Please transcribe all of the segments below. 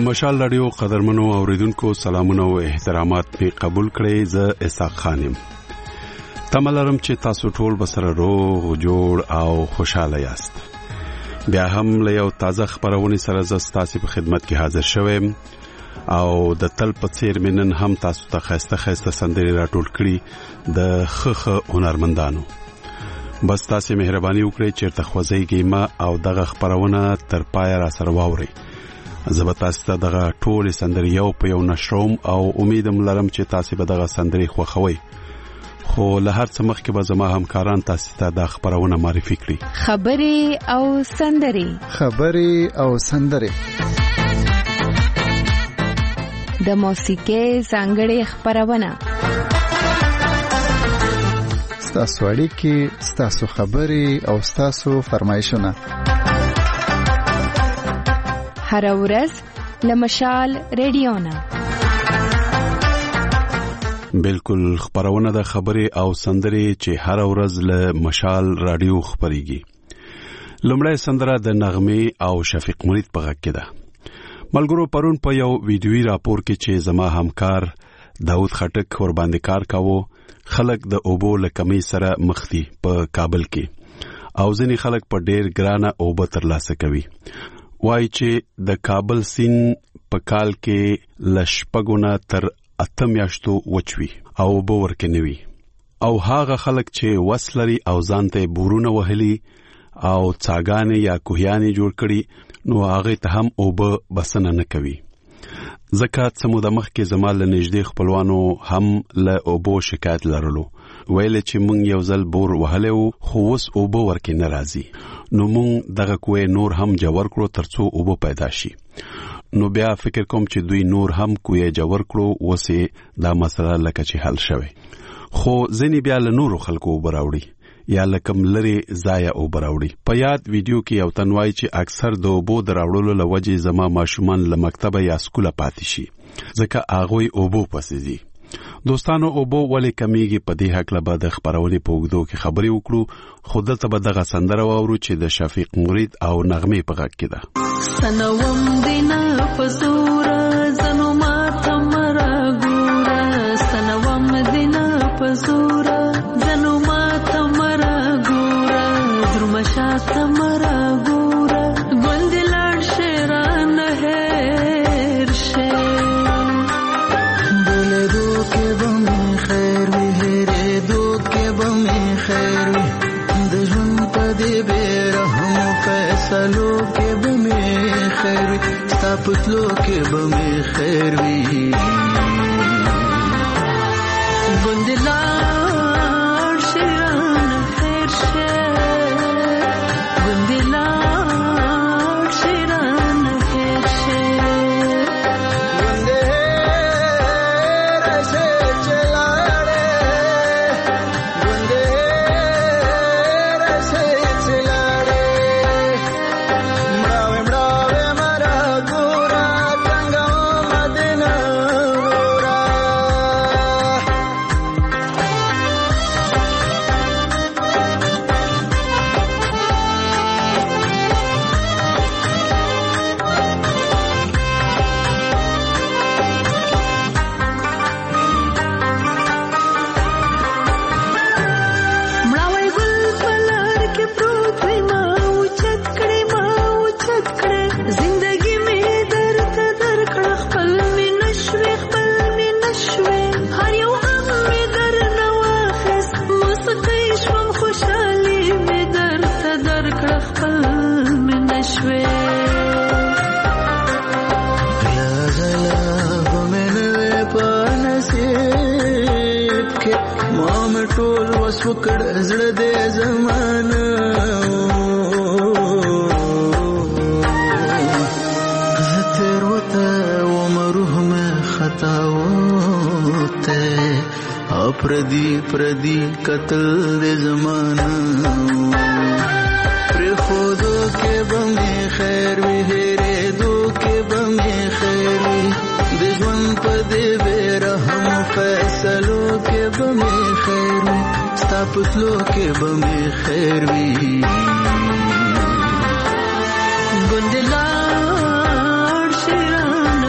مشال رادیو قدرمنو اوریدونکو سلامونه او احترامات می قبول کړئ. زه اسحاق خانم تملرم چې تاسو ټول بسره روغ جوړ او خوشاله یاست. بیا هم له یو تازه خبرونه سره زه ستاسو په خدمت کې حاضر شوم او د تل په څیر منن هم تاسو ته خسته سندري راټول کړي د خخ هنرمندانو. بس تاسو مهرباني وکړئ چې تخوځيږئ ما او دغه خبرونه تر پای را سره واورئ. زه تاسو ته دغه ټول سندري یو په یو نشروم او امیدم لرم چې تاسو به دغه سندري خوښوئ. خو له هر څه مخکې به زما همکاران تاسو ته د خبرونه معرفي کړي. خبري او سندري د موسیقۍ ځانګړې خبرونه، ستاسو اړیکې، ستاسو خبري او ستاسو فرمایشونه هر ورځ لمشال رادیو نه. بالکل خبرونه د خبري او سندري چې هر ورځ له مشال رادیو خبريږي. لومړی سندره د نغمه او شفیق مرید په غږ کې ده. ملګرو پرون په یو ویډیوي راپور کې چې زما همکار داود خټک ور باندې کار کاوه، خلک د اوبو لکمې سره مخ دي په کابل کې او ځینې خلک په ډېر ګرانه اوبه ترلاسه کوي. وایي چې د کابل سین په کال کې لشپګونه تر 8 میاشتو وچوي او اوبه ورکنوي، او هاغه خلک چې وسلري او ځانته بورونه وهلي او څاګانې یا کوهیانې جوړ کړي نو هغه ته هم اوبه بسنه نه کوي. زکات سمو د مخ کې زمال نږدې خپلوانو هم له اوبو شکایت لرلو، ویل چې مونږ یو ځل بور وهلو خو اوس اوبه ورکې ناراضي، نو مونږ دغه کوی نور هم جوړ کړو ترڅو اوبه پیدا شي. نو بیا فکر کوم چې دوی نور هم کوی جوړ کړو وسه دا مسله لکه چې حل شوه. خو ځنی بیا له نورو خلکو براوړي یا لکم لري ضایع او براوړي. په یاد ویډیو کې یو تنوای چې اکثر د اوبو دراوړلو لوجه زما ماشومان له مکتبه یا سکوله پاتې شي ځکه هغه اوبو پسې دي. دوستانو اوبو ولې کمیږي په دې حق له بعد خبرونه په وګدو کې خبري وکړو. خود ته به دغه سندره واورو چې د شفیق مرید او نغمه په غږ کې ده. سنوم دینا پزورا زنو ما تمرا ګورا، سنوم دینا پزورا زنو ما تمرا ګورا، درمشا تمرا ګورا، ګوندلان شیران هر شه بوله دو کې بم خیر وی هره دو کې بم خیر وی د ژوند په دې بیرحم فیصلو کې بم خیر وی ستاپتلو کې بم خیر وی ګوندلان شیران هر شه ګوندلان شیران هر شه وکړ زړه دې زمانه زتر وته ومروه ما خطا وته پردی قتل دې زمانه پر خودو کې بم خیر وی هره دو کې بم خیر وی د ژوند په دې بیرحم فیصلو کې بم خیر وی ستاپتلو کې بم خیر وی ګوندلان شیران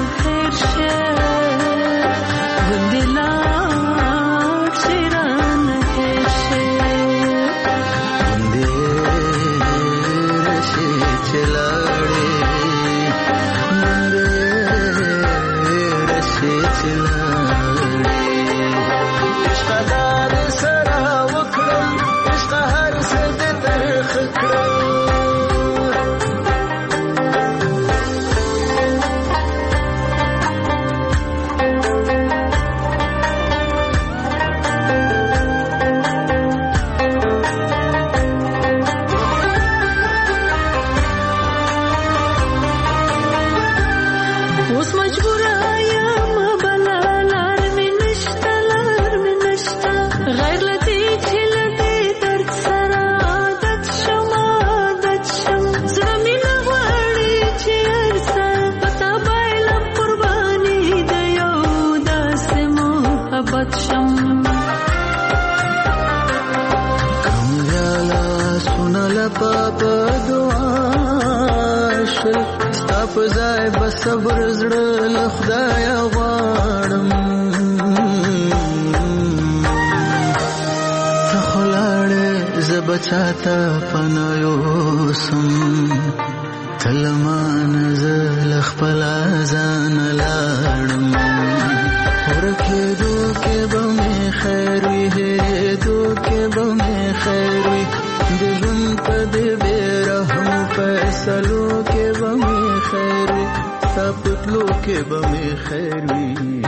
فزای بس صبر زړه له خدای غواړم ته خلاړې زبچاته پنایوسم تلمان زل خپل ځان لاړم ورکه دوکه به خیر وي دوکه به خیر وي د ژوند په دې بیرحم فیصلو کې به خیر وي سپتلو کې به خیر وي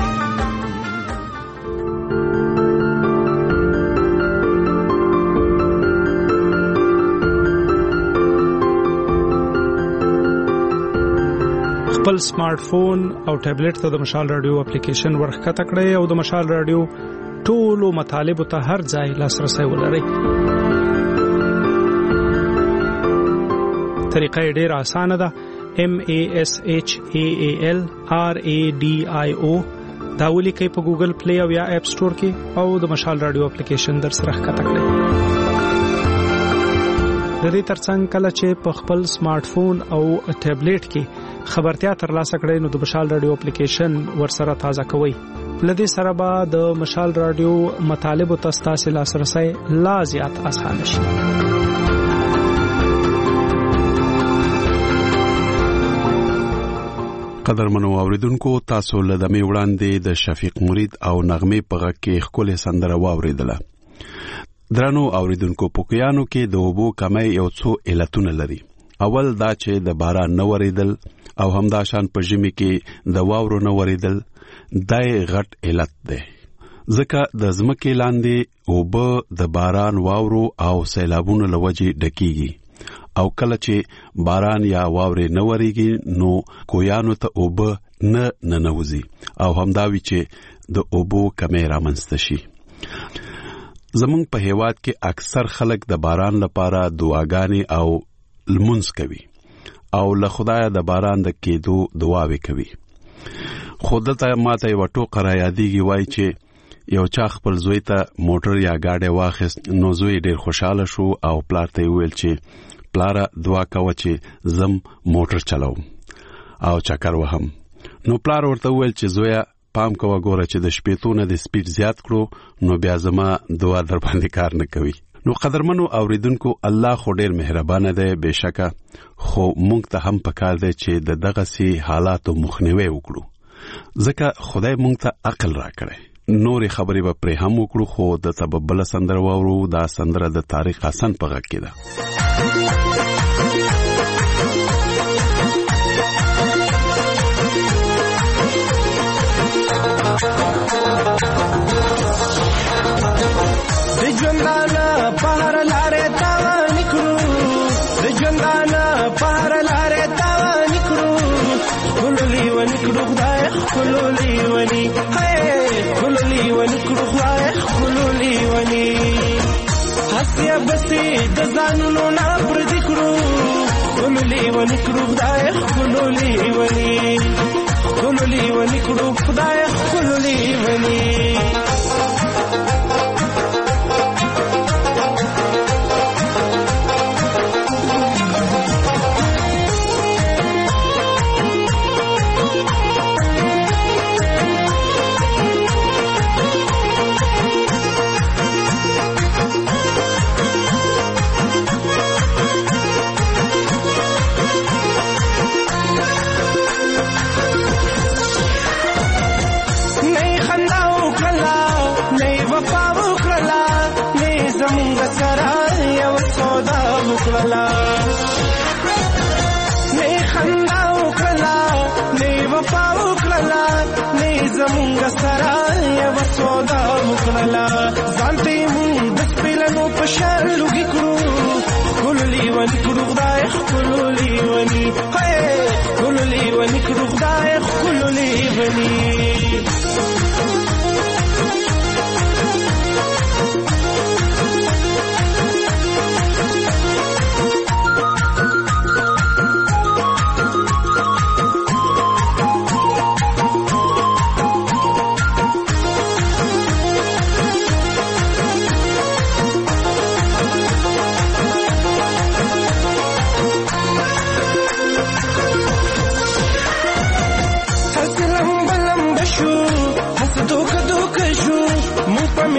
خپل سمارټ فون او ټابلیټ ته د مشال رادیو اپلیکیشن ورخکته کړئ او د مشال رادیو ټولو مطالب ته هر ځای لاسرسي ولرئ. طریقه ډیره اسانه ده. MASHAALRADIO دا ولیکئ په ګوګل پلی او یا اپ سٹور کې او د مشال رادیو اپلیکیشن در سره ښکته کړئ. د دې ترڅنګ کله چې په خپل سمارټ فون او ټابلیټ کې خبرتیا ترلاسه کړئ نو د مشال رادیو اپلیکیشن ورسره تازه کوئ. لدې سره به د مشال رادیو مطالب او تاسو لاسرسي لا زیات آسان شي. قدرمنو اوریدونکو تاسو له دمه وړاندې د شفیق مرید او نغمه په غږ کې خپل سندره واوریدله. درنو اوریدونکو پوکیانو کې د اوبو کمی یو څو علتونه لري. اول دا چې د باران نه وریدل او همدا شان په ژمي کې د واورو نه وریدل دای غټ علت ده. ځکه د ځمکې لاندې اوبه د باران واورو او سیلابونو لوجې ډکیږي او کله چې باران یا واورې نه وریږي نو کویانو ته اوبه نه ننوځي او همداوی چې د اوبو کمی رامنځته شي. زمونږ په هیواد کې اکثر خلک د باران لپاره دعاګانې او لمونځ کوي او له خدای د باران د کېدو دعاوې کوي. خودته ماته یو ټوکه را یادېږي وای چې یو چا خپل زوی ته موټر یا گاډي واخیست نو زوی ډیر خوشاله شو او پلار ته ویل چې پلاره دعا کوه چې زم موټر چلاوم او چکر وهم. نو پلار ورته ویل چې زویا پام کوه ګوره چې د شپېتونه د سپیډ زیات کړو نو بیا زما دعا در باندې کار نه کوي. نو قدرمنو اوریدونکو الله خو ډیر مهربان دی بهشکه خو مونږ ته هم پکار دی چې د دغه سي حالاتو مخنیوي وکړو ځکه خدای مونږ ته عقل راکړي. نورې خبرې به پرې هم وکړو خو د سبب بل سندره واورو. دا سندره د طارق حسن په غږ کې ده. د ژوندانه بهر لارې تاوان کړو د ژوندانه بهر لارې تاوان کړو خلولي ونی کړو خدای خلولي ونی خلولي ونی کړو خدای خلولي ونی حسیا بسې د ځانونو نه پر دې کړو خلولي ونی کړو خدای خلولي ونی خلولي ونی کړو خدای خلولي ونی ځانته مونږ د سپیلنو په شر لوګي کړو خلولي ونی کړو خدای خلولي ونی خلولي ونی کړو خدای خلولي ونی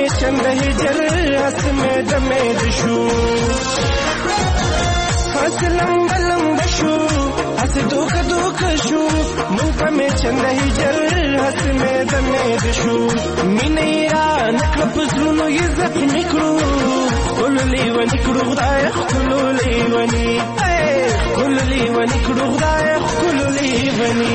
مې چند هجر اس مې د مې د شو اسلم بلم بشو اس دوک دوک شو مون په مې چند هجر اس مې د مې د شو مینې را نکړه پزړونو یې زخمي کړو وللی ونی کړو خدای وللی ونی وللی ونی کړو خدای وللی ونی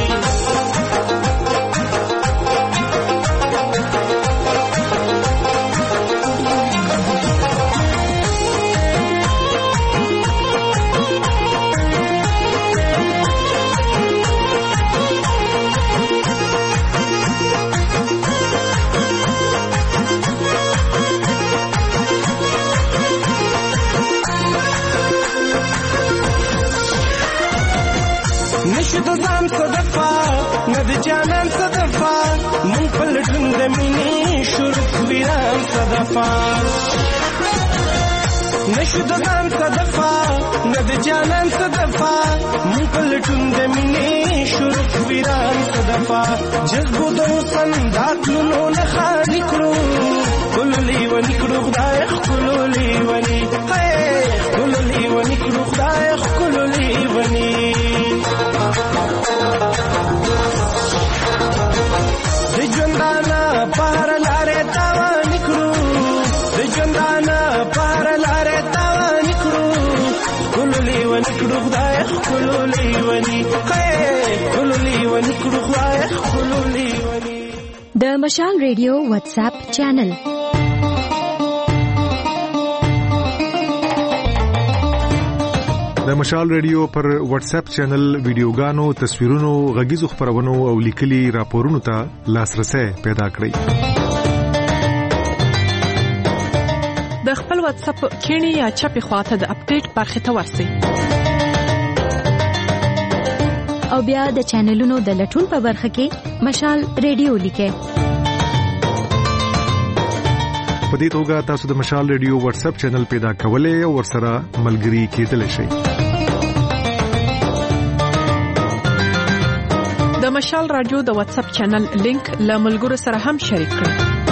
نشد ځان صدفا ند جانان صدفا مون پلټون د مینې شروع ویران صدفا نشد ځان صدفا ند جانان صدفا مون پلټون د مینې شروع ویران صدفا جذبو د سنداتونو نه خالي کړو کللی ونی کړو خدای کللی ونی کللی ونی کړو خدای کللی ونی د ژوندانه بهر لارې تاوه نکړو د ژوندانه بهر لارې تاوه نکړو کللی ونی کړو خدای کللی ونی کللی ونی کړو خدای کللی ونی د مشال ریډیو واتس اپ چینل د مشال ریډیو پر واتس اپ چینل ویډیوګانو، تصویرونو، غږیزو خبرونو او لیکلي راپورونو ته لاسرسي پیدا کړئ. د خپل واتس اپ کینی یا چپی خواته د اپډیټ برخه ته ورسئ. او بیا د چینلونو د لټون په برخه کې مشال ریډیو لیکئ. په دې توګه تاسو د مشال ریډیو واتس اپ چینل پیدا کولای او ورسره ملګري کېدلی شئ. د مشال رادیو د واتس اپ چینل لینک له ملګرو سره هم شریک کړئ.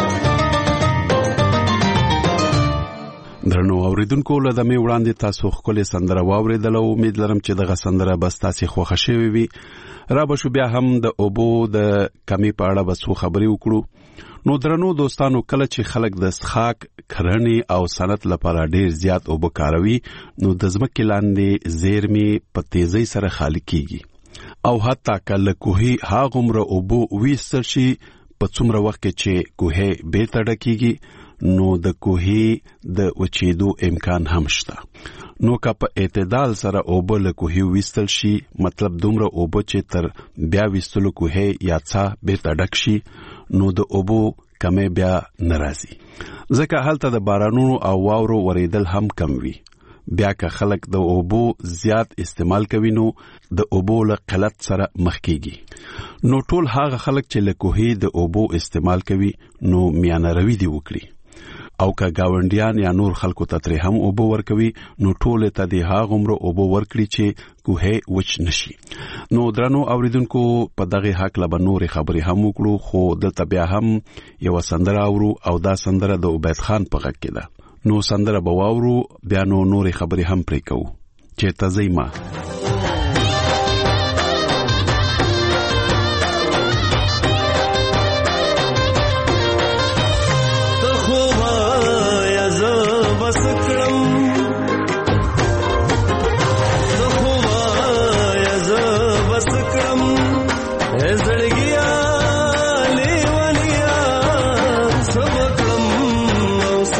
درنو اوریدونکو له دمه وړاندې تاسو خپل سندره واوریدل او امید لرم چې دغه سندره بس تاسو خوښ شوي وي. را به شو بیا هم د اوبو د کمی په اړه بسو خبرې وکړو. نو درنو دوستانو کله چې خلک د څښاک، کرنې او صنعت لپاره ډیر زیات اوبه کاروي نو د ځمکې لاندې زیرمې په تیزی سره خالي کیږي او حتی کله کوهي هاغومره اوبه ویستل شي په څومره وخت کې چې کوهي بیرته ډکیږي نو د کوهي د وچېدو امکان هم شته. نو که په اعتدال سره اوبه له کوهي ویستل شي مطلب دومره اوبه چې تر بیا ویستلو کوهي یا څا بیرته ډک شي نو د اوبو کمې بیا ناراضي. ځکه هلته د بارانونو او واورو وریدل هم کم وي. بیا که خلک د اوبو زیات استعمال کوي نو د اوبو له قلت سره مخ کیږي. نو ټول هغه خلک چې له کوهي د اوبو استعمال کوي نو میانه روي دی وکړي او که گاونډیان یا نور خلکو ته ترې هم اوبه ورکوي نو ټول ته د هاغومره اوبه ورکړي چې کوهي وچ نشي. نو درنو اوریدونکو په دغه حق له نور خبرې هم وکړو خو دلته بیا هم یو سندره اورو او دا سندره د عبید خان په غږ کې ده. نو سندره به واورو بیا نو نور خبرې هم پرې کوو چې تزیما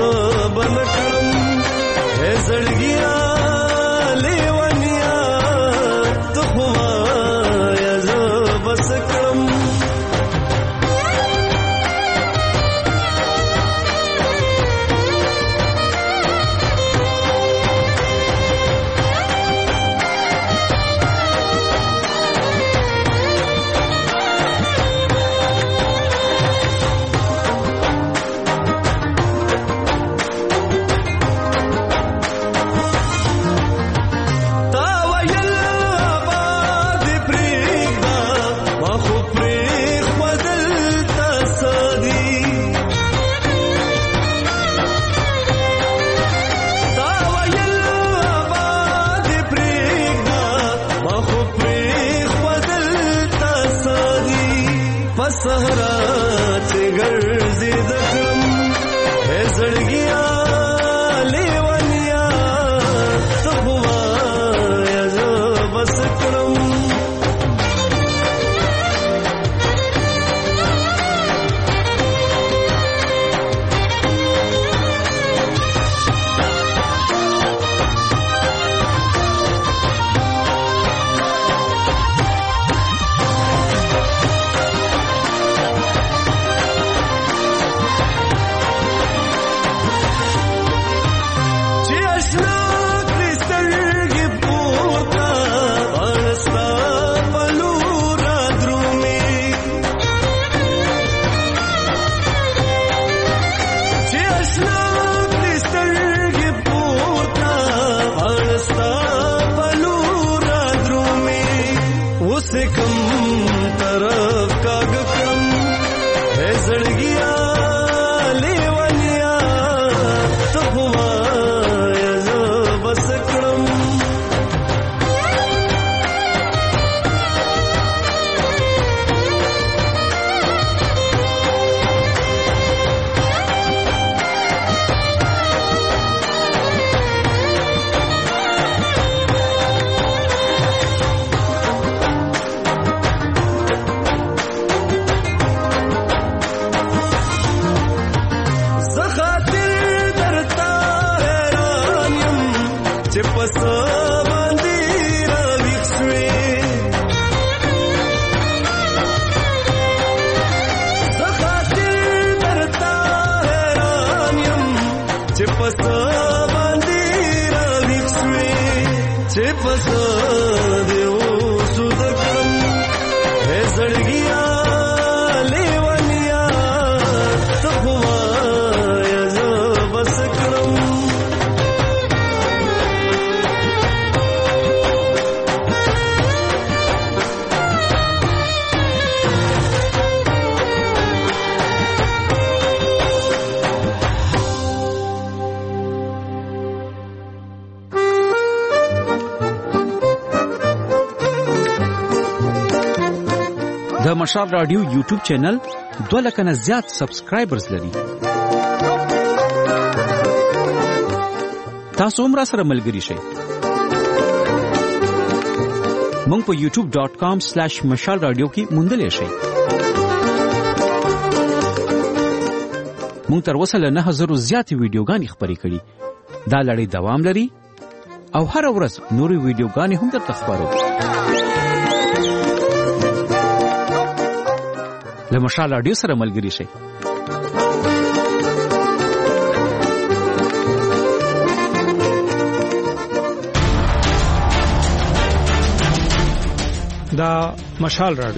زړګیا لیونیا ته ګرځي دکړم هي زړګیا لیونیا ته هوا یا زه بس کړم د مشال رادیو یوټیوب چینل 2 لک نه زیات سبسکرایبرز لري. تاسو هم را سره ملګري شئ. مونږ په youtube.com/mashalradio کې موندلې شئ. مونږ تر اوسه له 9000 زیات ویډیوګانې خپرې کړي. دا لړۍ دوام لري او هر ورځ نورې ویډیوګانې هم درته خپرو. له مشال رادیو سره ملګري شئ. دا مشال رادیو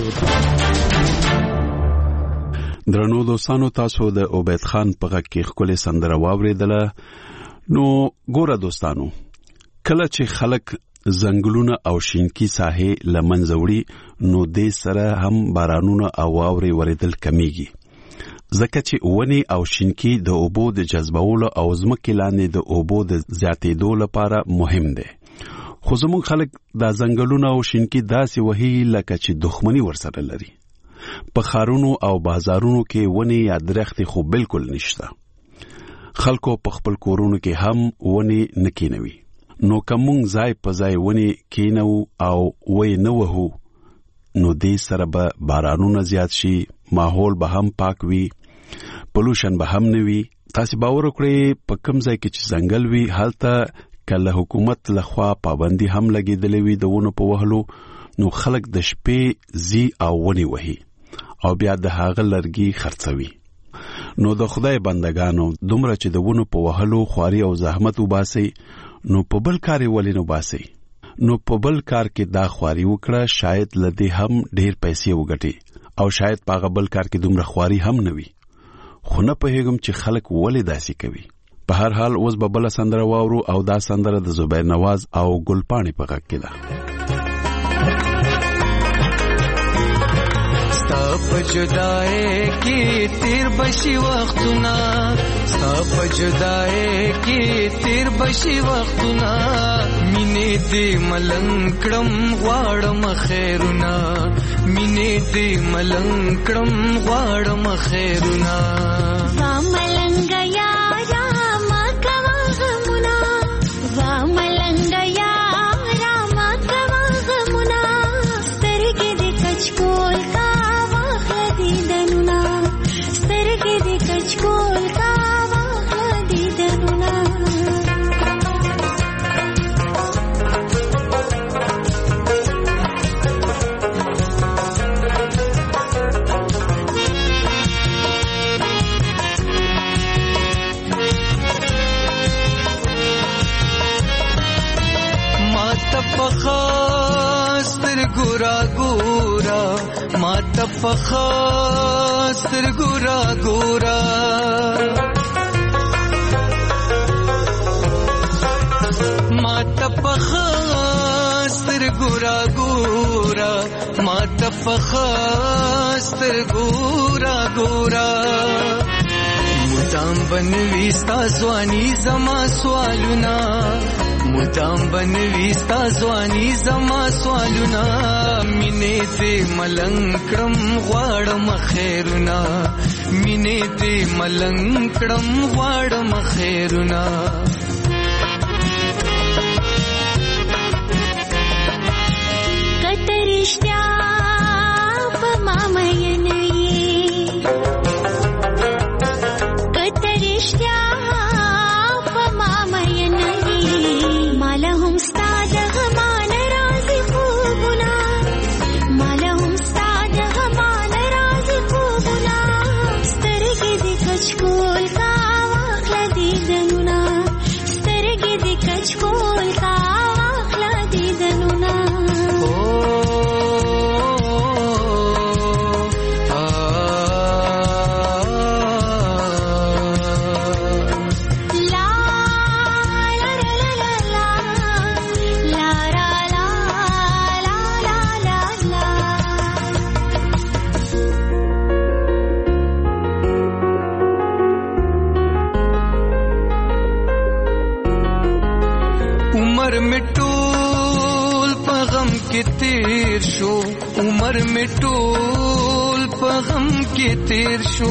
درنو دوستانو، تاسو د عبید خان په غږ کې ښکلې سندره واورېدله. نو ګوره دوستانو، کله چې خلک زنګلونه او شینکی ساحې لمنځه وړي نو دې سره هم بارانونه او واورې ورېدل کمیږي، ځکه چې ونې او شینکی د اوبو د جذبولو او ځمکې لاندې د اوبو د زیاتېدو لپاره مهم دی. خو زموږ خلک دا زنګلونه او شینکی داسې وهي لکه چې دښمني ورسره لري. په ښارونو او بازارونو کې ونې یا درختې خو بالکل نشته. خلکو په خپل کورونو کې هم ونې نه کینوي. نو کومون ځای په ځای ونې کینو او وې نه وهو نو دې سره به بارانونه زیات شي، ماحول به هم پاک وي، پولوشن به هم نه وي. تاسو باور وکړئ په کوم ځای کې چې ځنګل وي هلته کله حکومت لخوا پابندي هم لګېدلې وي د ونو په وهلو، نو خلک د شپې زی او ونې وهي او بیا د هغه لرګي خرڅوي. نو د خدای بندگانو، دومره چې د ونو په وهلو خواري او زحمت وباسي نو په بل کار ولې نه باسي؟ نو په بل کار کې دا خواري وکړه، شاید لدې هم ډېر پیسې وګټي او شاید په هغه بل کار کې دومره خواري هم نه وي. خو نه پوهېږم چې خلک ولې داسې کوي. په هر حال اوس به بله سندره واورو او دا سندره د زبیر نواز او ګلپاڼې په غږ کې ده. ستا په جدای کې تیر بشي وختونه، ستا په جدای کې تیر بشي وختونه، مینې دې ملنګ کړم غواړم خیرونه، مینې دې ملنګ کړم غواړم خیرونه وا ملنګ یارا ما کوا غمونه وا ملنګ یارا ما کوا غمونه سترګې دې کچکول کا واخله دیدنونه سترګې دې کچکول کا واخله دیدنونه پخاستر ګورا ګورا ماته پخاستر ګورا ګورا ماته پخاستر ګورا ګورا ماته پخاستر ګورا ګورا مدام بنوي ستا ځواني زما سوالونه مدام بنوي ستا ځواني زما سوالونه مینې دې ملنګ کړم غواړم خیرونه مینې دې ملنګ کړم غواړم خیرونه کته رښتیا په ما مین یې کته رښتیا په ما مین یې مالا هم ستا د غمان راځي خوبونه مالا هم ستا د غمان راځي خوبونه سترګې دې کچکول کا واخله دیدنونه سترګې دې کچکول کا واخله دیدنونه عمر میں ټول په غم کې تیر شو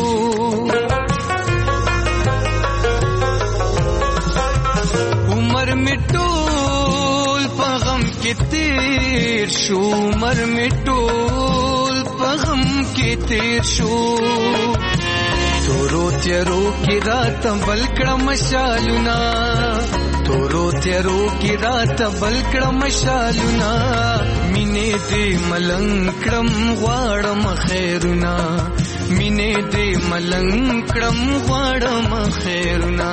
عمر میں ټول په غم کې تیر شو عمر میں ټول په غم کې تیر شو تورو تیرو کې رات بل کړه مشالونه تورو تیرو کی رات بل کړم شالونه مینې دې ملنګ کړم غواړم خیرونه مینې دې ملنګ کړم غواړم خیرونه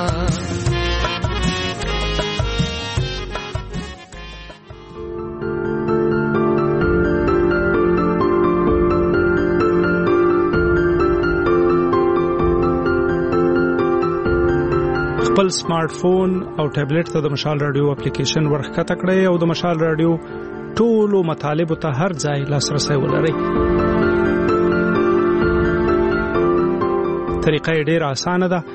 خپل سمارټ فون او ټابلیټ ته د مشال رادیو اپلیکیشن ورخکته کړئ او د مشال رادیو ټولو مطالبه ته هر ځای لاسرسي ولرئ. طریقه ډیره اسانه ده.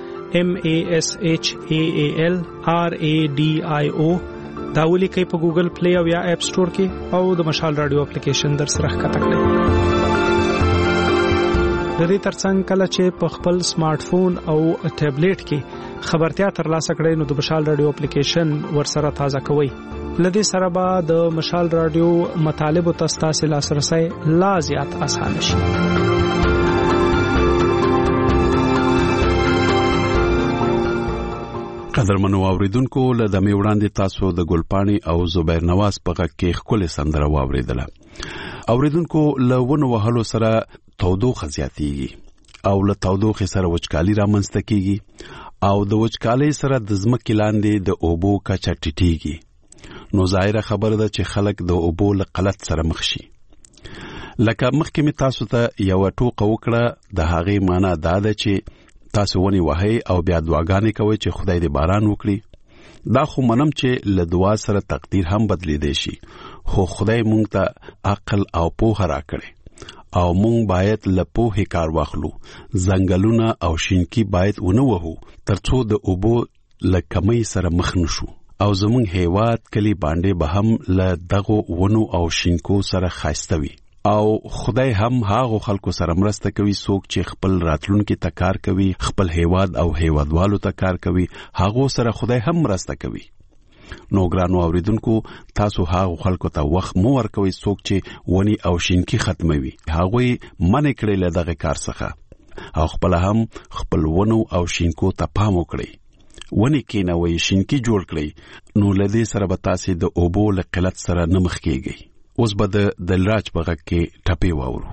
MASHALRADIO دا ولیکئ په ګوګل پلی او یا اپ سٹور کې او د مشال رادیو اپلیکیشن در سره ښکته کړئ. د دې ترڅنګ کله چې په خپل سمارټ فون او ټابلیټ کې خبرتیا ترلاسه کړئ نو د مشال رادیو اپلیکیشن ورسره تازه کوئ. لدې سره به د مشال رادیو مطالبه تاسو لاسرسي لا زیات آسان شي. قدرمنو اوریدونکو له دمه وړاندې تاسو د ګلپانی او زبیر نواز په غږ کې خپل سندره واوریدله. اوریدونکو له ونه وهلو سره تودوخه زیاتیږي او له تودوخه سره وچکالي رامنځته کیږي او د وچکالۍ سره د ځمکې لاندې د اوبو کچه ټیټیږي. نو ظاهره خبره ده چې خلک د اوبو له قلت سره مخ شي. لکه مخکې می تاسو ته یو ټوکه وکړه د هغې معنی دا ده چې تاسو ونی وهي او بیا دعاګانې کوئ چې خدای دې باران وکړي. دا خو منم چې له دعا سره تقدیر هم بدلیدي شي خو خدای مونږ ته عقل او پوهه راکړي او مونږ باید له پوهې کار واخلو. ځنګلونه او شینکی باید ونه وهو ترڅو د اوبو له کمی سره مخ نشو او زمونږ هیواد کلی باندې به هم له دغو ونو او شینکو سره ښایسته وي. او خدای هم هغه خلکو سره مرسته کوي څوک چې خپل راتلونکي ته کار کوي، خپل هیواد او هیوادوالو ته کار کوي، هغه سره خدای هم مرسته کوي. نو ګرانو اوریدونکو، تاسو هغه خلکو ته وخت مو ورکوي څوک چې ونی او شینکی ختموي. هغه منې کړی له دغه کار څخه او خپل هم خپل ونو او شینکو ته پام وکړي. ونی کینوي، شینکی جوړ کړي، نو لدې سره به تاسو د اوبو له قلت سره نه مخ کیږئ. اوس به د دلراج په غږ کې ټپې واورو.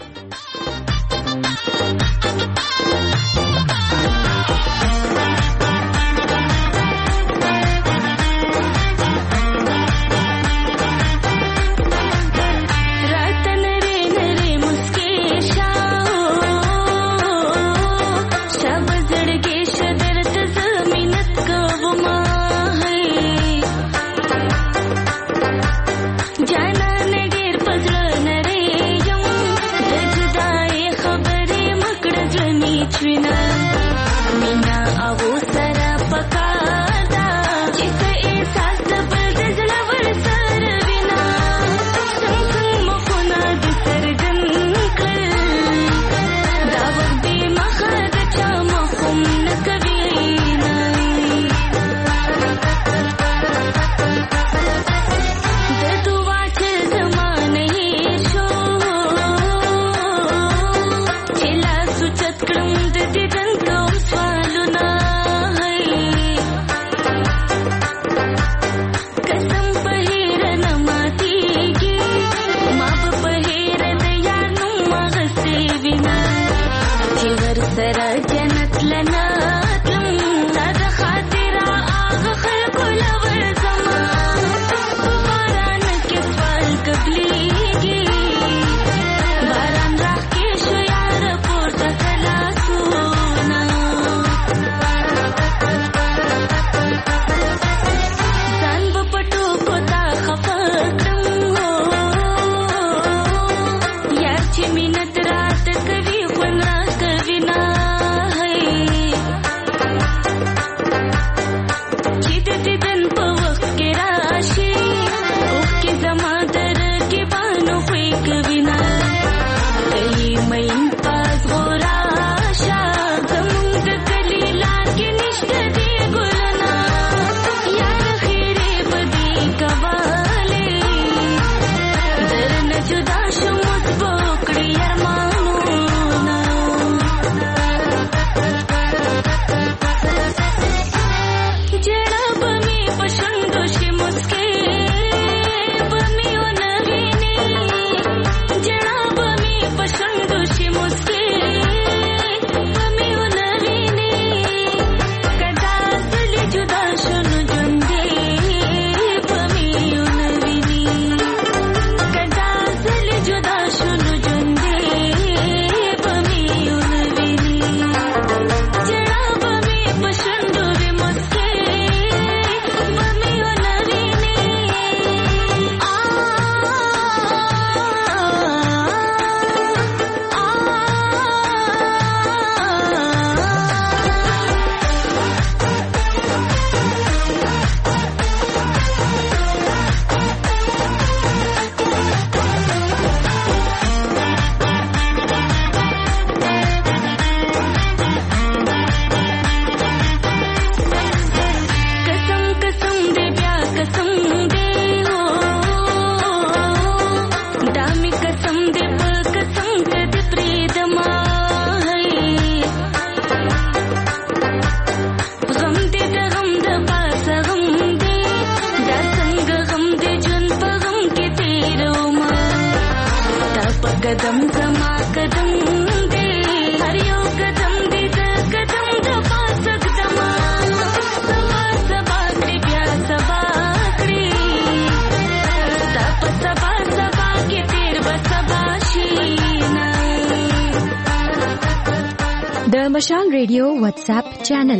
مشال ریډیو واتس اپ چینل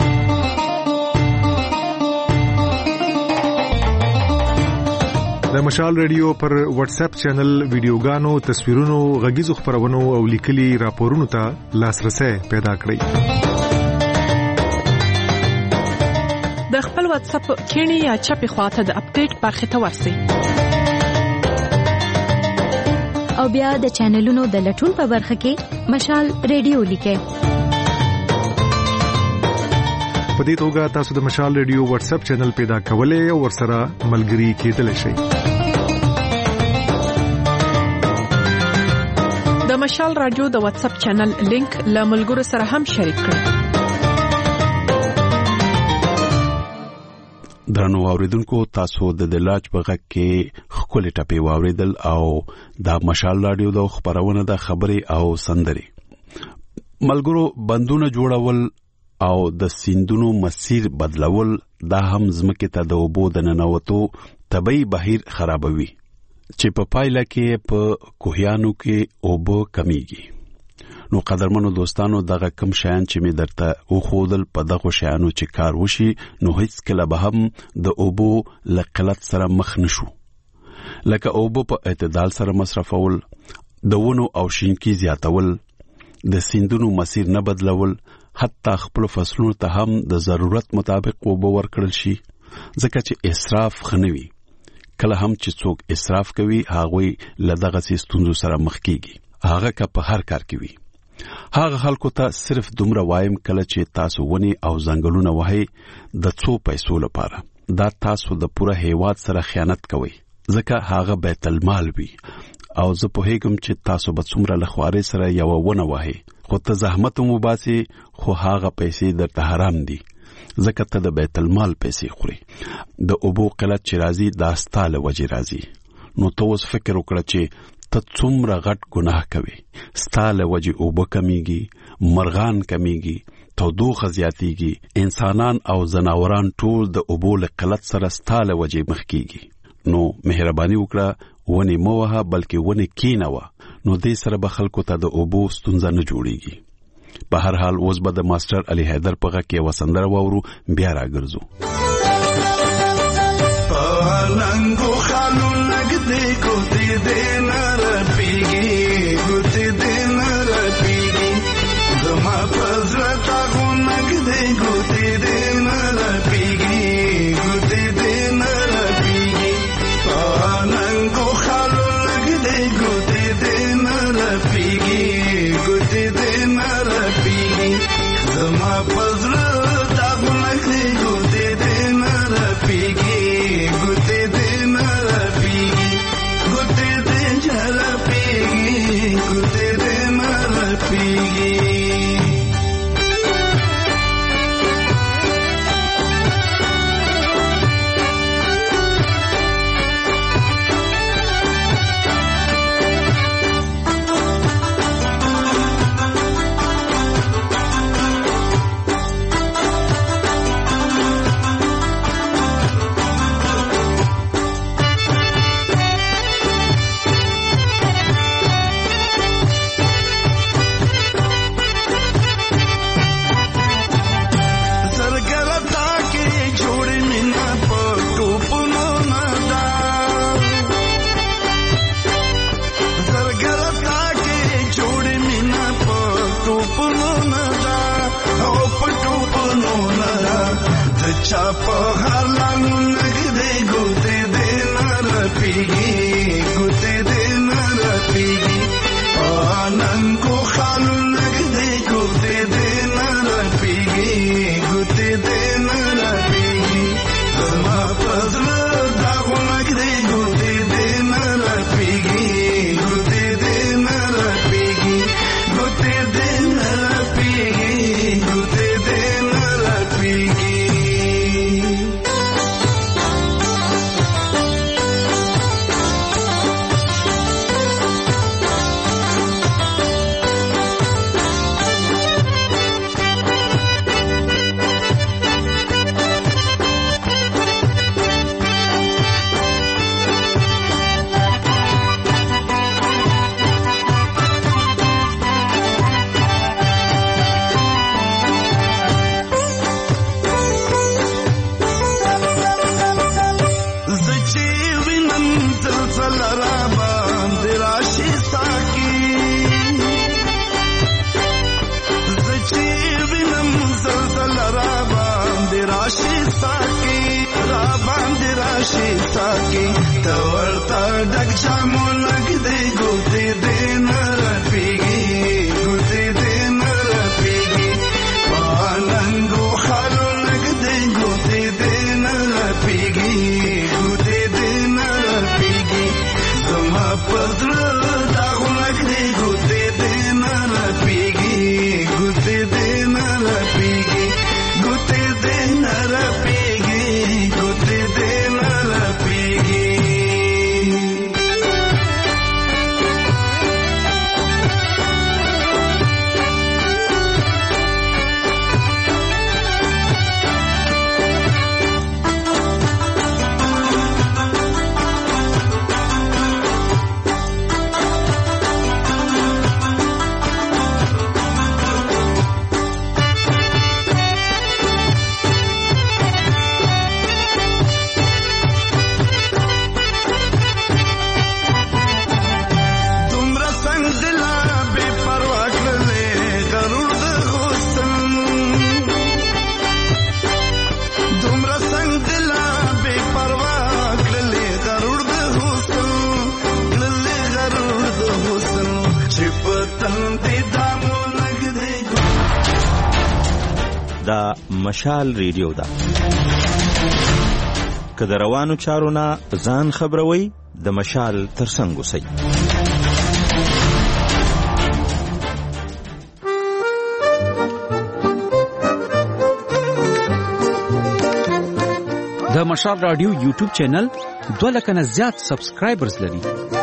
د مشال ریډیو پر واتس اپ چینل ویډیوګانو، تصویرونو، غږیزو خبرونو او لیکلي راپورونو ته لاسرسي پیدا کړئ. د خپل واتس اپ کینی یا چپی خواته د اپډیټ برخه ته ورسئ او بیا د چینلونو د لټون په برخه کې مشال ریډیو لیکه. په دې توګه تاسو د مشال ریډیو واتس اپ چینل پیدا کولای او ورسره ملګري کېدلی شئ. د مشال رادیو د واتس اپ چینل لینک له ملګرو سره هم شریک کړئ. درنو اوریدونکو تاسو د دلاج په غږ کې خولې ټپې واوریدل او د مشال رادیو د خبرونه د خبري او سندري ملګرو بندونه جوړول او د سیندونو مسیر بدلول دا هم زمکه ته د اوبو د ننوتو طبيعي بهیر خرابوي چې په پایله کې په کوهیانو کې اوبو کمیږي. نو قدرمنو دوستانو دغه کم شیان چې می درته او خودل په دغه شیانو چې کار وشي نو هیڅ کله به هم د اوبو لقلت سره مخ نشو. لکه اوبو په اعتدال سره مصرفول، د ونو او شینکی زیاتول، د سیندونو مسیر نه بدلول، حتی خپل فصلونو ته هم د ضرورت مطابق اوبو ورکړل شي، ځکه چې اسراف خنوي. کله هم چې څوک اسراف کوي هغه لدغه ستونزو سره مخ کیږي، هغه که په هر کار کې وي. هغه خلکو ته صرف دومره وایم کله چې تاسو ونی او ځنګلونه وهي د څو پیسو لپاره، دا تاسو د پوره هیواد سره خیانت کوي، ځکه هغه بیت المال وي. او زه په هیګم چې تاسو به څومره لخواري سره یو ونه وهي خو ته زحمت مو باسي خو هغه پیسې درته حرام دي، ځکه ته د بیت المال پیسې خوري. د اوبو قلت چې راځي دا ستاله وجه راځي. نو ته اوس فکر وکړه چې ته څومره غټ ګناه کوي. ستاله وجه اوبو کمیږي، مرغان کمیږي، تودوخه زیاتیږي، انسانان او زناوران ټول د اوبو قلت سره ستاله وجه مخ کیږي. نو مهرباني وکړه ونی مو وها بلکې ونی کینوه، نو دې سره به خلکو ته د اوبو ستونزه نه جوړیږي. په هر حال اوس به د ماستر علي حیدر په غږ کې وسندره وورو، بیا راګرځو. پالنګو خالو لګدې ګوتې دې نار پیږي، ګوتې دې نار پیږي، زما پزړه تا غو لګدې ګوتې دې نار پیږي، ګوتې دې نار پیږي. پالنګو خالو لګدې ګوتې دې نار پیږي، ګوتې دې نار پیږي، زما پزړه تا غو لګدې ګوتې دې نار پیږي. چاپ هر لانو لګدې ګوتې دې نار پیږي، ګوتې دې نار پیږي. پالنګو خالو لګدې ګوتې دې نار پیږي، ګوتې دې نار پیږي، زما پزړه دا غو لګدې ګوتې دې نار پیږي، ګوتې دې نار پیږي، ګوتې دې نار پیږي، ګوتې دې نار پیږي. Saaki, tawar ta dak jamu lag de gote دا مشال ریډیو ده. که د روانو چارو نه ځان خبروي د مشال ترڅنګ اوسئ. د مشال رادیو یوټیوب چینل 2 لک نه زیات سبسکرایبرز لري.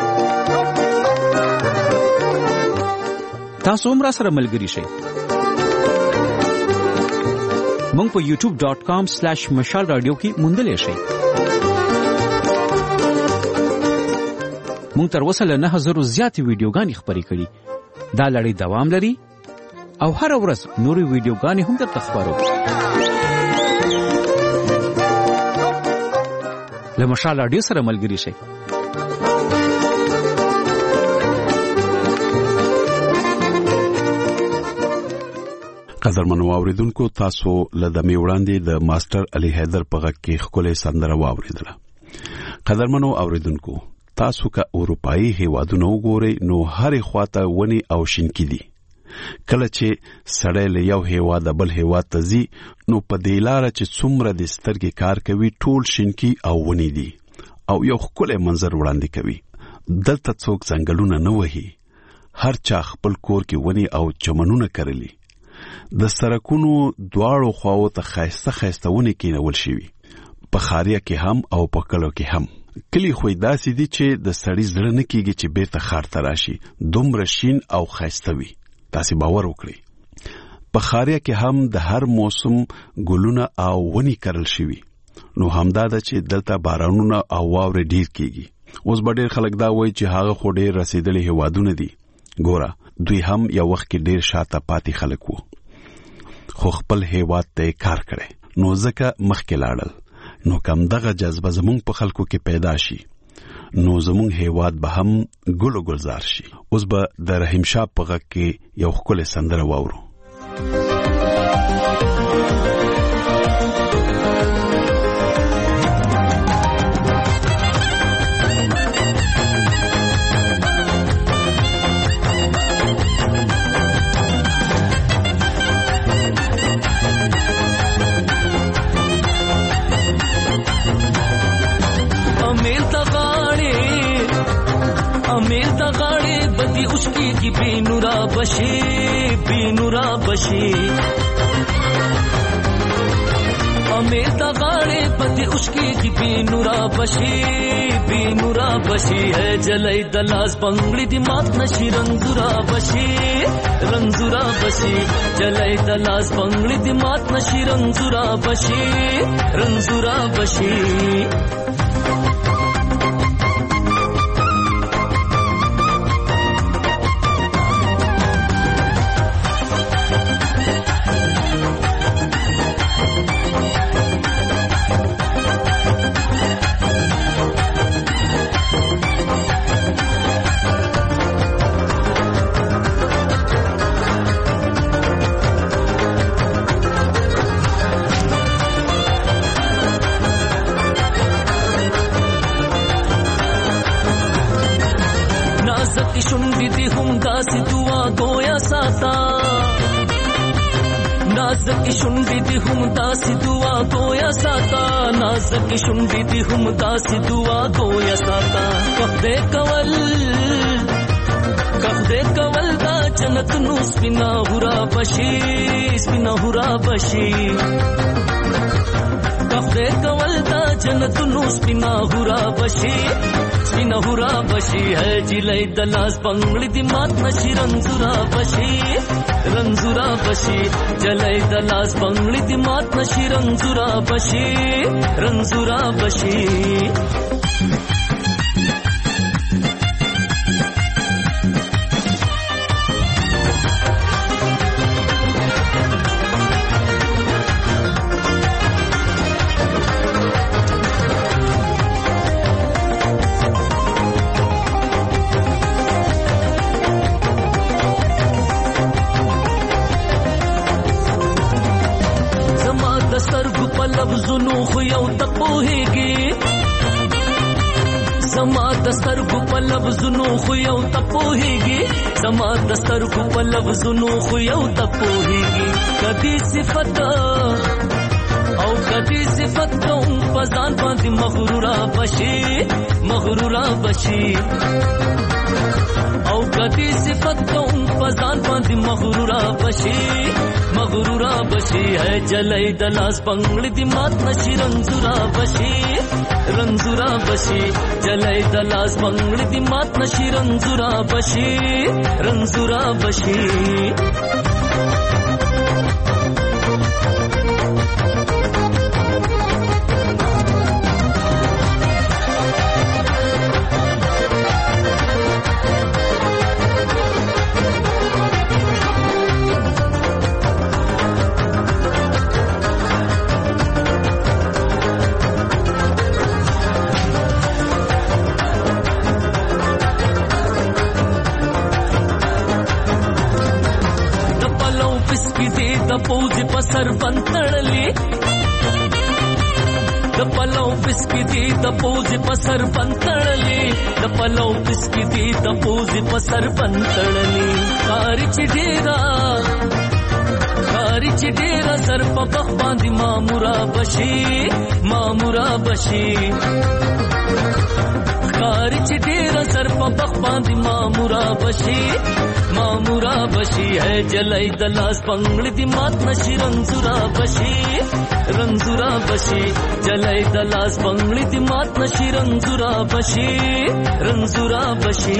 تاسو هم را سره ملګری شئ. مونږ په youtube.com/mashalradio کې موندلې شئ. مونږ تر اوسه له 9000 زیاتې ویډیوګانې خپرې کړي. دا لړۍ دوام لري او هر ورځ نورې ویډیوګانې هم درته خپرو. له مشال رادیو سره ملګری شئ. قدرمنو اوریدونکو، تاسو له دمې وړاندې د ماستر علي حیدر په غږ کې ښکلې سندره واوریدله. قدرمنو اوریدونکو، تاسو که اروپایي هیوادونه وګورئ نو هرې خواته ونې او شینکي دي. کله چې سړی له یو هیواده بل هیواد ته ځي نو په دې لاره چې څومره د سترګې کار کوي ټول شینکي او ونې دي او یو ښکلی منظر وړاندې کوي. دلته څوک ځنګلونه نه وهي، هر چا خپل کور کې ونې او چمنونه کرلي. د سړکونو دواړو خواو ته ښایسته ښایسته ونې کېنول شوي، په ښاریه کې هم او په کلو کې هم. کلی خو داسې دي چې د سړي زړه نه کېږي چې بیرته ښار ته راشي، دومره شین او ښایسته وي. تاسې باور وکړئ. په ښاریه کې هم د هر موسم ګلونه او ونې کرل شوي. نو همدا ده چې دلته بارانونه او واورې ډیر کېږي. اوس به ډیر خلک دا وایي چې هغه خو ډیر رسېدلي هیوادونه دي. ګوره، دوی هم یو وخت کې ډیر شاته پاتې خلک وو، خو خپل هیواد ته کار کړي نو ځکه مخکې لاړل. نو کم دغه جذبه زمونږ په خلکو کې پیدا شي نو زمونږ هیواد به هم ګل و ګلزار شي. اوس به د رحیم شاه په غږ کې یو ښکلی سندره واورو. उसकी की बेनुरा बशी अमेता गाड़े पति उसकी की बेनुरा बशी है जलाई दलास बंगली दिमाग नशी रंजुरा बशी जलाई दलास बंगली दिमाग नशी रंजुरा बशी ساتا نازک شونډې دې هم داسې دعا گویا ساتا نازک شونډې دې هم داسې دعا گویا ساتا کخدې کول دا جنت نو سپینا هورا بشي کخدې کول دا جنت نو سپینا هورا بشي ہے جلای دلاس بنگړې دې مات نشي رنزورا بشي جلای دلاس بنگړې دې مات نشي رنزورا بشي لفظونو خو یو ته پوهیږي زما د سترګو په لفظونو خو یو ته پوهیږي کدي صفت کوم پزان باندې مغرورا بشي او کدي صفت کوم پزان باندې مغرورا بشي ہے جلای دلاس بنگړې دې مات نشي رنزورا بشي جلای دلاس بنگړې دې مات نشي رنزورا بشي پوزي پسر بنتړلې د پلو بسکی دی د پوزي پسر بنتړلې د پلو بسکی دی د پوزي پسر بنتړلې کاری چې ډیرا سر په بخ باندې مامورا بشي کاری چې ډیرا سر په بخ باندې مامورا بشي ہے جلای دلاس بنگړې دې مات نشي رنزورا بشي جلای دلاس بنگړې دې مات نشي رنزورا بشي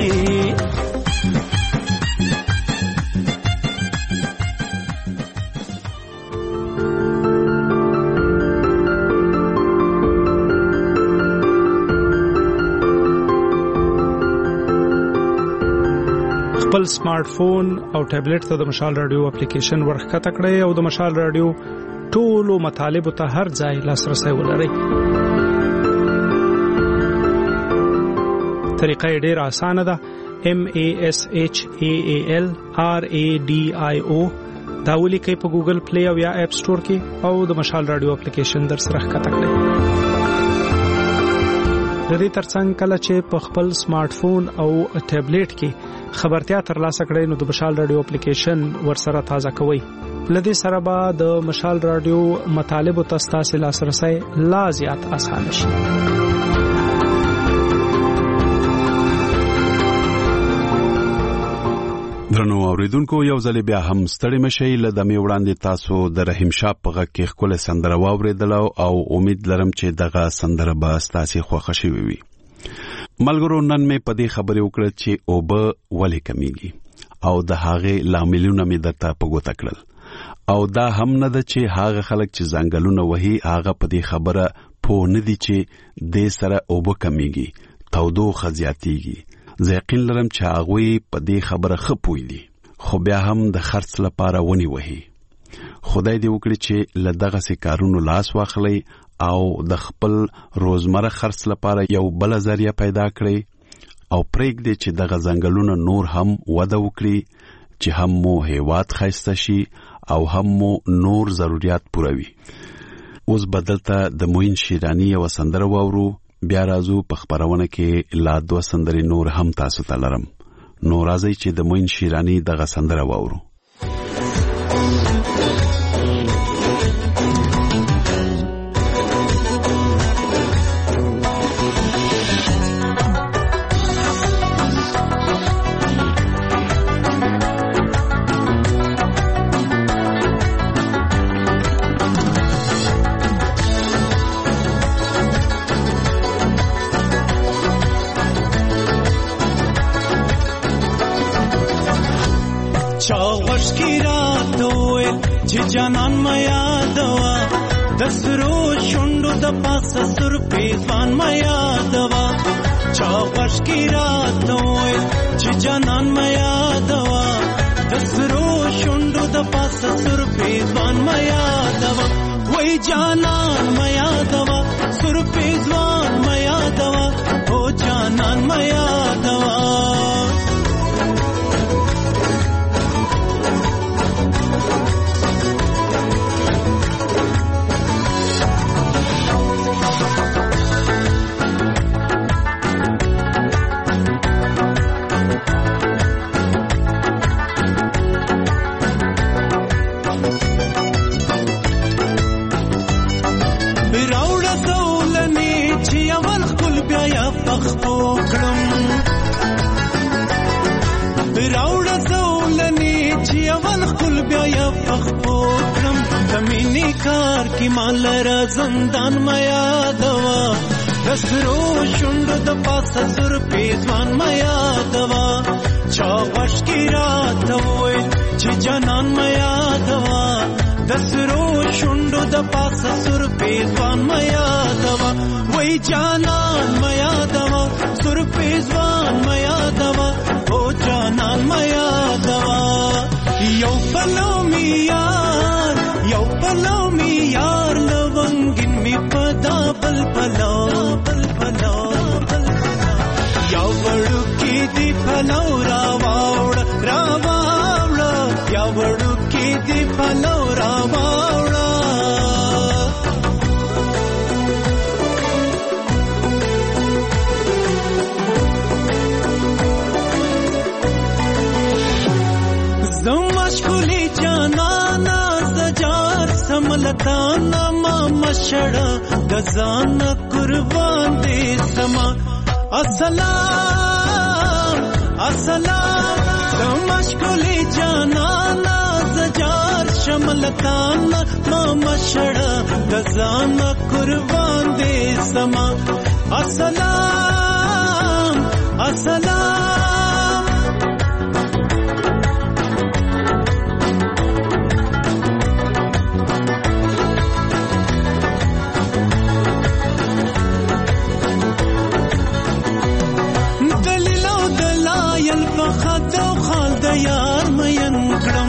خپل سمارټ فون او ټابلیټ ته د مشال رادیو اپلیکیشن ورخکته کړئ او د مشال رادیو ټولو مطالب ته هر ځای لاسرسي ولرئ. طریقه ډېر اسانه ده. MASHAALRADIO دا ولیکئ په ګوګل پلی او یا اپ سٹور کې او د مشال رادیو اپلیکیشن در سره ښکته کړئ. د دې ترڅنګ کله چې په خپل سمارټ فون او ټابلیټ کې خبرتیا ترلاسه کړئ نو د مشال رادیو اپلیکیشن ورسره تازه کوئ. لدې سره به د مشال رادیو مطالب او تاسو لاسرسي لا زیات آسان شي. درنو اوریدونکو یو ځل بیا هم ستړي مشئ لدمه وړاندې تاسو د رحیم شاه په غږ کې خپل سندره واوریدل او امید لرم چې دغه سندره به تاسو خوښ شي وي. ملګرو نن مې په دې خبرې وکړه چې اوبه ولې کمیږي او د هغه لاملونه مې درته په ګوته کړل او دا هم نه ده چې هغه خلک چې ځنګلونه وهي هغه په دې خبره پوه نه دي چې د سره اوبه کمیږي تودوخه زیاتیږي. زه یقین لرم چې هغه په دې خبره خپوي دي خو بیا هم د خرڅ لپاره ونی وهي. خدای دې وکړي چې لدغه سي کارونو لاس واخلي او د خپل روزمره خرڅ لپاره یو بل ذریعہ پیدا کړي او پرېږدي چې دغه ځنګلونه نور هم وده وکړي چې هم مو هیواد خایسته شي او هم مو نور ضرورت پوره وي. اوس بدلته د موین شیرانی او سندره واورو بیا راځو په خبرونه کې لا دوه سندري نور هم تاسو ته لرم. نو راځي چې د موین شیرانی دغه سندره واورو. جانان میا دوا دسرو شوندو د پاسه سر پیزوان میا دوا چا غش کی رات وای چې جانان میا دوا دسرو شوندو د پاسه سر پیزوان میا دوا وای جانان میا دوا سر پیزوان میا دوا او جانان میا دوا کار کی مال را زندان میا دوا دسرو شوند د پاسه سر پیزوان میا دوا چا غش کی رات وای چې جانان میا دوا دسرو شوند د پاسه سر پیزوان میا دوا وای جانان میا دوا سر پیزوان میا دوا او جانان میا دوا یو پلو میار یو پلو می یار لونگین می پدا بل پلو بل پلو یو وړو کې دی پلو را واوړ یو وړو کې دی پلو را واوړ زمشکلی جانانا سملتانا ما مشړه د ځان قربان دې سما السلام السلام زمشکلی جانانا زجار شملتانا ما مشړه د ځان قربان دې سما السلام السلام خدو خال د یار مین کړم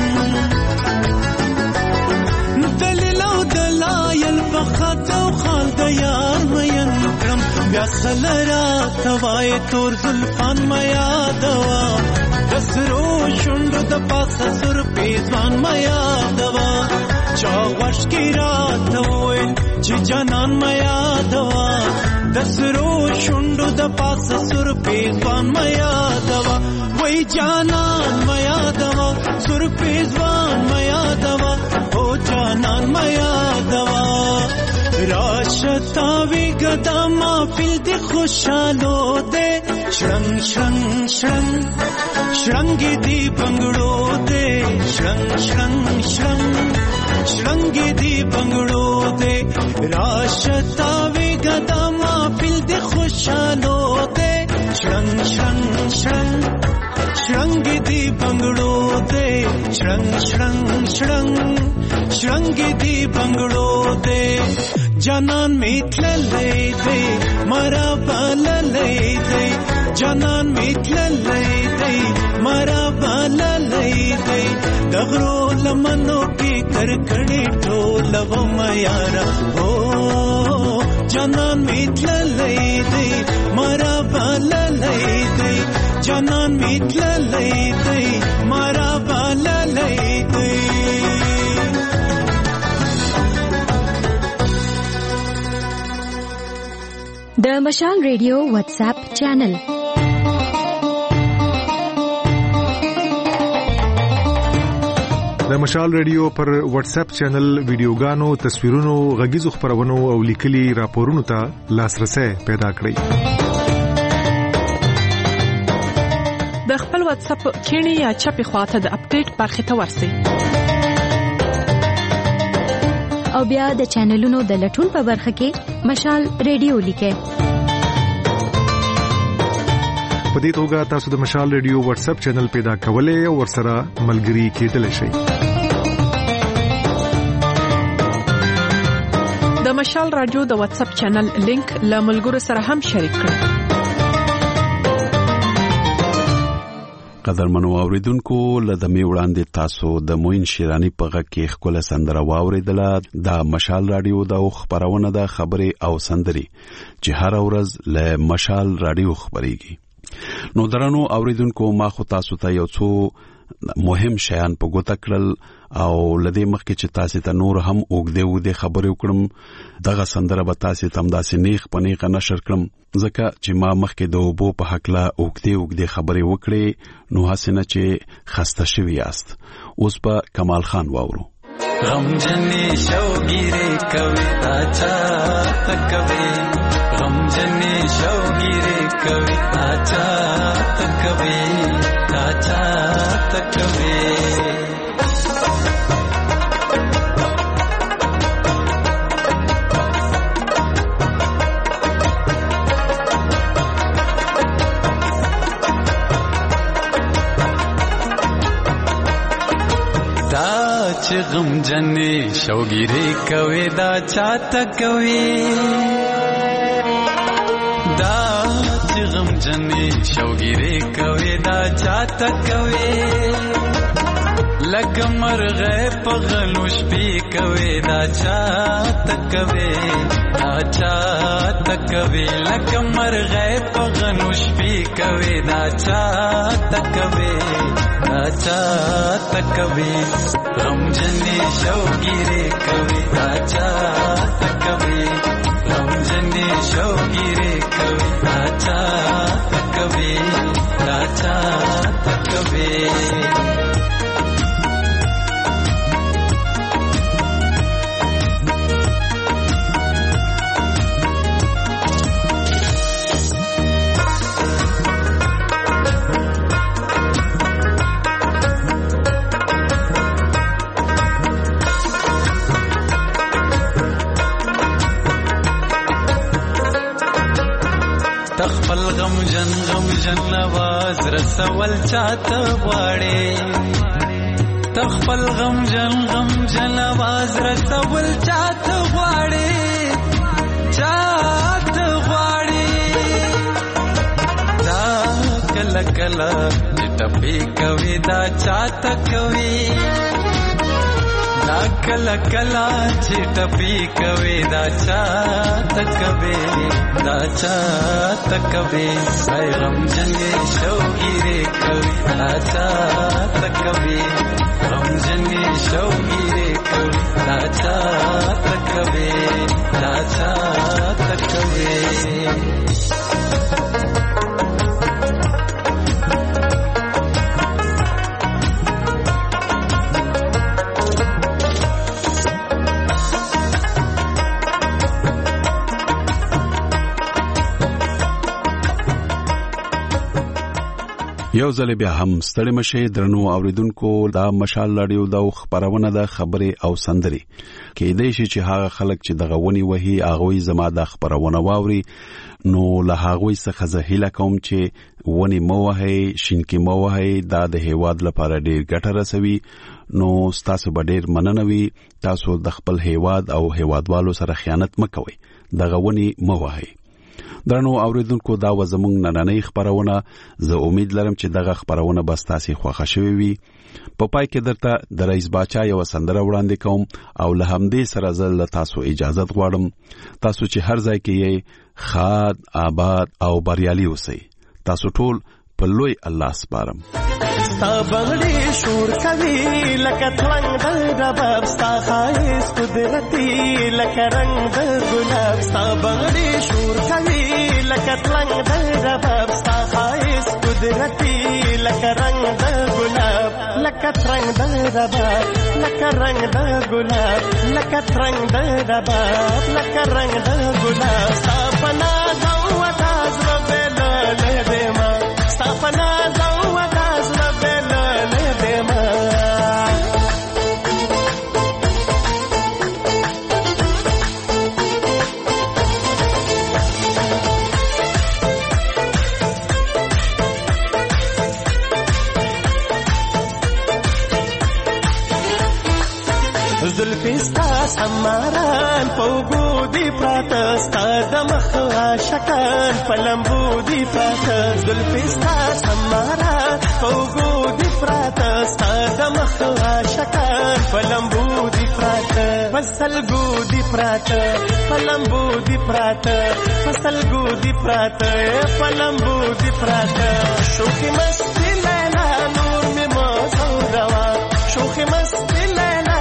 دلیلو دلایل په خدو خال د یار مین کړم بیا سلرا توای تور زلفان میا دوا دسرو شوند د پاسه سر پیزوان میا دوا چا غش کی رات وای چې جانان میا دوا دسرو شوند د پاسه سر پیزوان میا دوا وای جانان میا دوا سر پیزوان میا دوا او جانان میا دوا راشتاوی گدا محفل دی خوشالو دے شرنگ شرنگ شرنگ شرنگ دی بنگڑو دے شرنگ شرنگ شرنگ شرنگ دی بنگڑو دے راشتاوی گدا محفل دی خوشالو دے شرنگ شرنگ شرنگ شرنگ دی بنگڑو دے شرنگ شرنگ شرنگ شرنگ دی بنگڑو دے جانان میتل لے دے مرا بال لے دے جانان میتل لے دے مرا بال لے دے دغرو لمنو کی کرکڑی ټول و میارا ہو جانان میتل لے دے مرا بال لے دے جانان میتل لے دے مرا بال لے دے د مشال ریډیو واتس اپ چینل د مشال ریډیو پر واتس اپ چینل ویډیوګانو تصویرونو غږیزو خبرونو او لیکلي راپورونو ته لاسرسي پیدا کړئ. د خپل واتس اپ کینی یا چپی خواته د اپډیټ برخه ته ورسئ. او بیا د چینلونو د لټون په برخه کې مشال ریډیو لیکئ. په دې توګه تاسو د مشال ریډیو واتس اپ چینل پیدا کولای او ورسره ملګري کېدلی شئ. د مشال رادیو د واتس اپ چینل لینک له ملګرو سره هم شریک کړئ. قدرمنو اوریدونکو لدمه وړاندې تاسو د موین شیرانی په غږ کې خپل سندره واوریدله. د مشال رادیو د خبرونه د خبري او سندري چې هر ورځ له مشال رادیو خبريږي. نو درنو اوریدونکو ما خو تاسو ته یو څو مهم شیان په ګوته کړل او لدې مخکې چې تاسو ته نور هم اوګدې خبرې وکړم دغه سندره به تاسو ته هم داسې نیخ پنیخه نشر کړم ځکه چې ما مخکې د وبو په حقله اوګدې خبرې وکړې نو حسنه چې خسته شوی یاست. اوس په کمال خان واورو. غمجنې شوګیرې کوي اچا تکوي غمجنې شوګیرې کوي اچا تکوي اچا تکوي چې غمجنې شوګیرې کوي دا چاته کوي دا چې غمجنې شوګیرې کوي دا چاته کوي لکه مرغه په غلو شپې کوي دا چاته کوي دا چاته کوي لکه مرغه په غلو شپې کوي دا چاته کوي دا چاته کوي غمجنې شوګیرې کوي دا چاته کوي غمجنې شوګیرې کوي دا چاته کوي دا چاته کوي تخپل غمجن نواز رسول چاته غواړي تخپل غمجن نواز رسول چاته غواړي دا کله کله ټپي کوي دا چاته کوي دا کله کله چې ټپي کوي دا چاته کوي دا چاته کوي ای غمجنې شوګیرې کوي دا چاته کوي غمجنې شوګیرې کوي دا چاته کوي دا چاته کوي یو ځل بیا هم ستړي مشه درنو اوریدونکو دا مشال رادیو د خبرونه د خبري او سندري کې دې شي چې هغه خلک چې دغه ونی وهي هغه زما د خبرونه واوري نو له هغه څخه زه هیله کوم چې ونی مو وهي شینکی مو وهي دا د هیواد لپاره ډیر ګټه رسوي نو تاسو به ډیر مننوي تاسو د خپل هیواد او هیوادوالو سره خیانت مکوئ دغه ونی مو وهي. درنو اوریدونکو دا و زمونږ نننۍ خبرونه زه امید لرم چې دغه خبرونه به ستاسو خوښه شوي وي. په پای کې درته د رئیس باچا یو سندره وړاندې کوم او له همدې سره زه له تاسو اجازه غواړم تاسو چې هر ځای کې یې خاد آباد او بریالي اوسئ. تاسو ټول په لوی الله سپارم. ستا بغړې شور کوي لکه تلنګ د رباب ستا ښایست قدرتي لکه رنګ د ګلاب ستا بغړې شور کوي لکه تلنګ د رباب ستا ښایست قدرتي لکه رنگ د ګلاب لکه ترنګ د رباب لکه رنگ د ګلاب لکه ترنګ د رباب لکه رنگ د ګلاب صافنا زو تاز ربل له دما صافنا زو تاز ربل له دما زلفی ستا سماران پوگو دی پراتا ستا دمخ عاشقان پلمبو دی پراتا زلفی ستا سماران پوگو دی پراتا ستا دمخ عاشقان پلمبو دی پراتا پسلگو دی پراتا پلمبو دی پراتا پسلگو دی پراتا پلمبو دی پراتا شوخی مستی لیلا نور می موزو روا شوخی مستی لیلا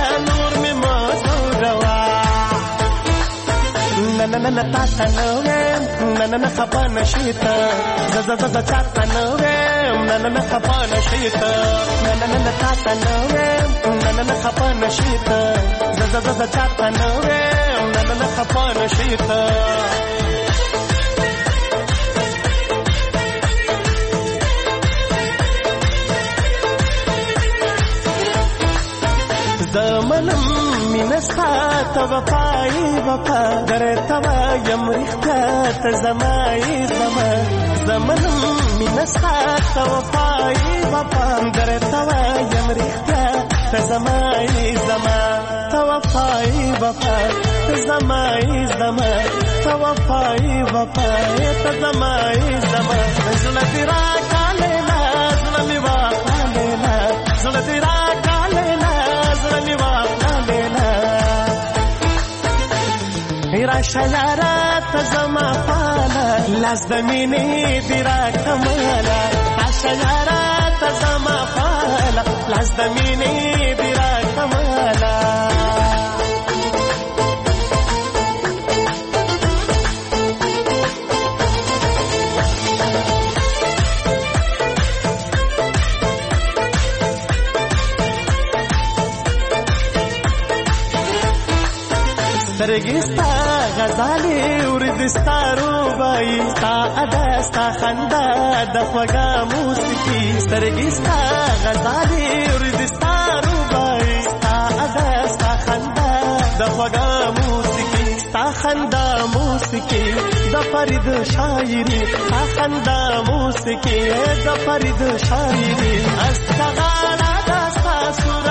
نننن تاتا نویم نننن خفا نشیتا زززز چاتا نویم نننن خفا نشیتا نننن تاتا نویم نننن خفا نشیتا زززز چاتا نویم نننن خفا نشیتا زمنم مینستا توفای وفا درتوا یم رښتیا ته زمای زما زمنم مینستا توفای وفا درتوا یم رښتیا ته زمای زما توفای وفا ته زمای زما توفای وفا ته زمای زما زړه دې راکاله زړه مې واخاله زړه دې راشه یارا ته زما پاله لاس د مینې دې راکماله راشه یارا ته زما پاله لاس د مینې دې راکماله سترګستا غزالې ورځستا روبای ستا ادا ستا خندا د خوږه موسیقي سترګستا غزالې ورځستا روبای ستا ادا ستا خندا د خوږه موسیقي ستا خندا موسیقي د فرید شاعري ستا خندا موسیقي د فرید شاعري استغاړه د ستا